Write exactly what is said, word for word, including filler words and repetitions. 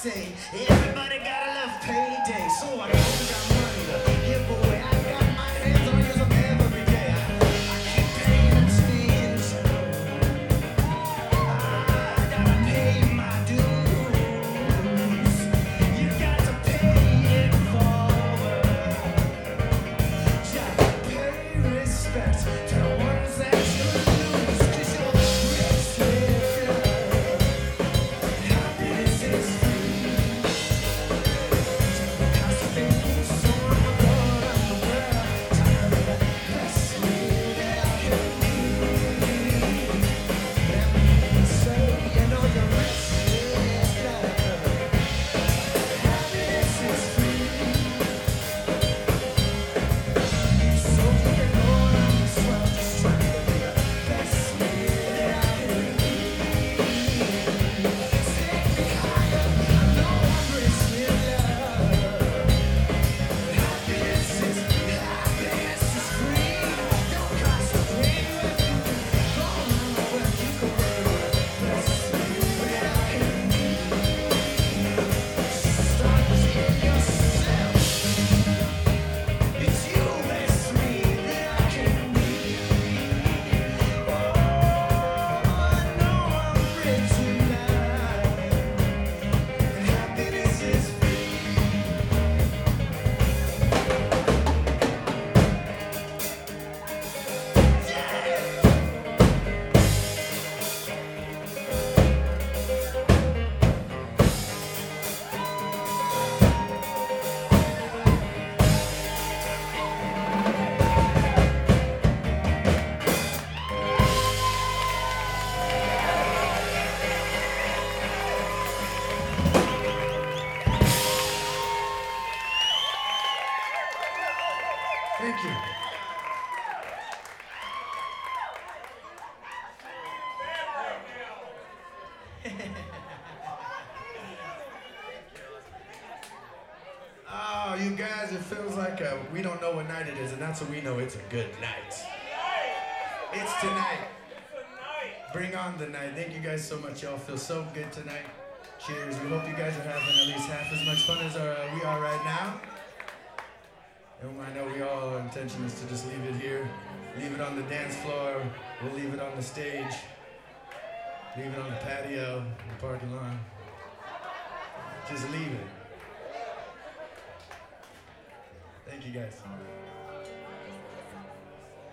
say everybody gotta love payday, so I don't got money to give away. I got my hands on use them every day. I, I keep paying attention. I gotta pay my dues. You got to pay it forward. Just pay respect to the ones that you lose. 'Cause you're rich with love. Happiness is free. Because of things so overboard on the world. Time to the best way that can be. Let me say, you know you're rich with love. Happiness is free. So you can go around this world just trying to be the best way that I can be. Take me higher, I know I'm rich with love. Happiness is, happiness is free. Don't cost a thing if you can go around the world. You can be the best way that I can be. Start with yourself. It's you, best me that I can be. Oh, I know I'm rich in love. Happiness is free. Thank you. Oh, you guys, it feels like uh we don't know what night it is, and that's what we know. It's a good night. It's tonight. Bring on the night. Thank you guys so much. Y'all feel so good tonight. Cheers. We hope you guys are having at least half as much fun as uh, we are right now. And I know we all, our intention is to just leave it here. Leave it on the dance floor. We'll leave it on the stage. Leave it on the patio, the parking lot. Just leave it. Thank you guys.